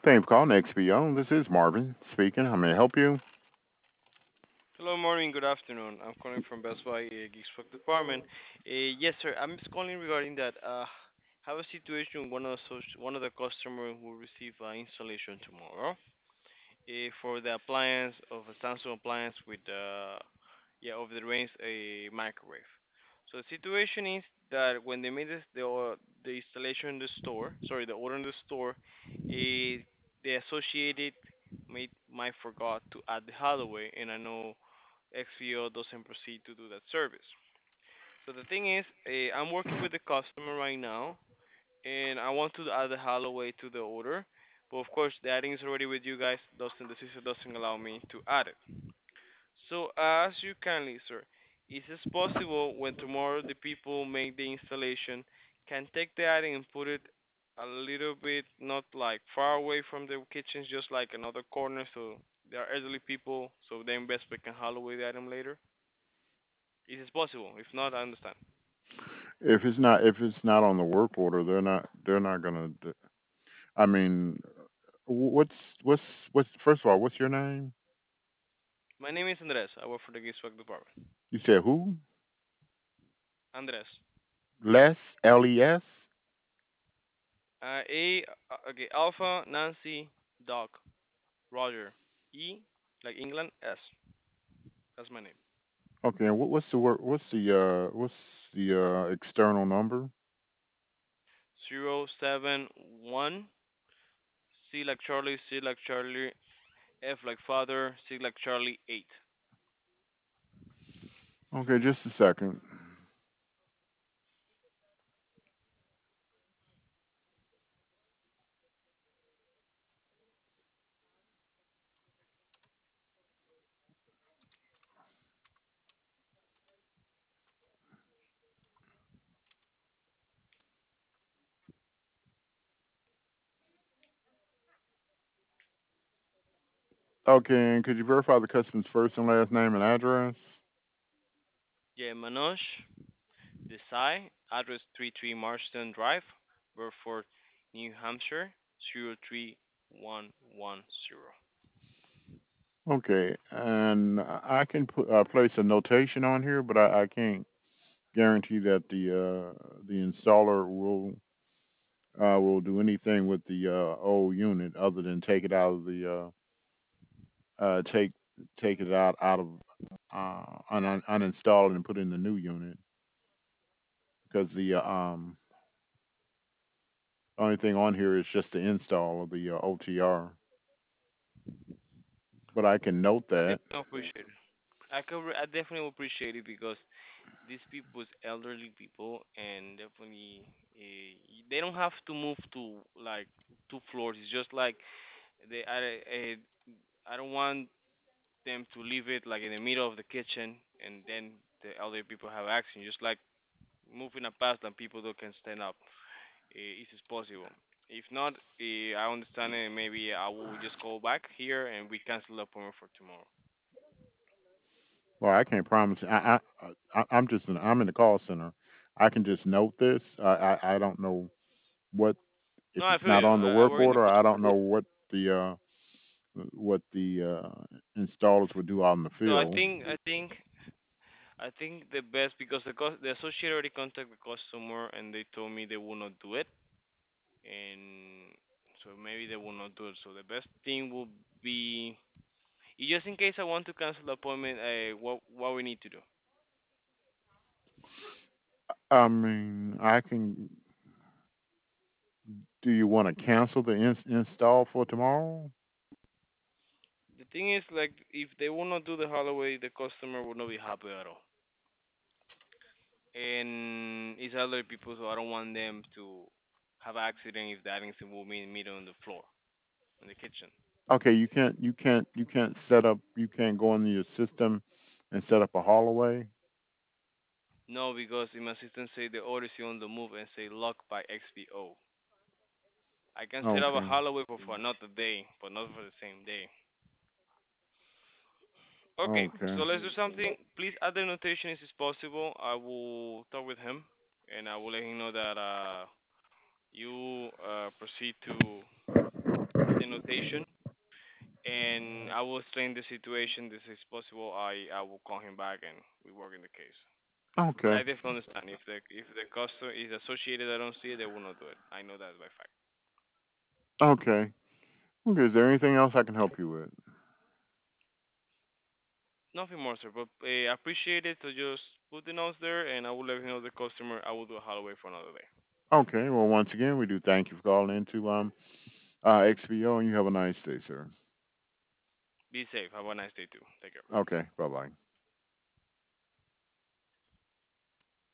Thank you for calling XPO. This is Marvin speaking. How may I help you? Hello, morning, good afternoon. I'm calling from Best Buy Geeks Truck Department. Yes, sir. I'm just calling regarding that. Have a situation. One of the customer will receive installation tomorrow. For the appliance of a Samsung appliance with over the range a microwave. So the situation is that when they made the installation in the store, sorry, the order in the store, the associated made might forgot to add the hardware, and I know XPO doesn't proceed to do that service. So the thing is, I'm working with the customer right now, and I want to add the Holloway to the order, but of course the adding is already with you guys. Doesn't the system doesn't allow me to add it. So as you kindly, sir, is it possible when tomorrow the people make the installation can take the adding and put it a little bit not like far away from the kitchens, just like another corner, so there are elderly people, so then best we can Holloway the item later. Is it possible? If not, I understand. If it's not on the work order, they're not gonna. I mean, what's what's what's first of all, what's your name? My name is Andres. I work for the Giswag department. You said who? Andres. Les Les. Okay, Alpha, Nancy, Doc, Roger. E, like England, S. That's my name. Okay, and what's the work? What's the external number? 071, C like Charlie, C like Charlie, F like Father, C like Charlie, 8. Okay, just a second. Okay, and could you verify the customer's first and last name and address? Yeah, Manoj, Desai, address 33 Marston Drive, Burford, New Hampshire, 03110. Okay, and I can place a notation on here, but I can't guarantee that the installer will do anything with the old unit other than take it out of the take it out of uninstall it and put in the new unit because the only thing on here is just the install of the OTR. But I can note I that. definitely appreciate it. I definitely appreciate it because these people is elderly people and definitely they don't have to move to like 2 floors. It's just like they I don't want them to leave it like in the middle of the kitchen and then the elderly people have action. Just like moving a past and people that can stand up. If it's possible. If not, I understand it. Maybe I will just call back here and we cancel the appointment for tomorrow. Well, I can't promise. I'm in the call center. I can just note this. I don't know what if No, I it's feel not it. on the I work work in the order. call I center. don't know what the installers would do out in the So field. I think the best because the associate already contacted the customer and they told me they will not do it, and so maybe they will not do it. So the best thing will be just in case I want to cancel the appointment. What we need to do. I mean, I can. Do you want to cancel the install for tomorrow? The thing is, like, if they will not do the Holloway, the customer will not be happy at all. And it's elderly people, so I don't want them to have accident if the accident will meet on the floor in the kitchen. Okay, you can't set up. You can't go into your system and set up a Holloway. No, because in my system say the order is on the move and say locked by XPO. I can set up a Okay. Holloway for another day, but not for the same day. Okay, Okay. so let's do something. Please add the notation if it's possible. I will talk with him, and I will let him know that you proceed to the notation, and I will explain the situation. This is possible. I will call him back and we work in the case. But I Okay. definitely understand if the customer is associated, I don't see it, they will not do it. I know that by fact. Okay. Okay. Is there anything else I can help you with? Nothing more, sir. But I appreciate it. So just put the notes there, and I will let you know the customer. I will do a Holloway for another day. Okay. Well, once again, we do thank you for calling into XVO, and you have a nice day, sir. Be safe. Have a nice day too. Take care. Okay. Bye bye.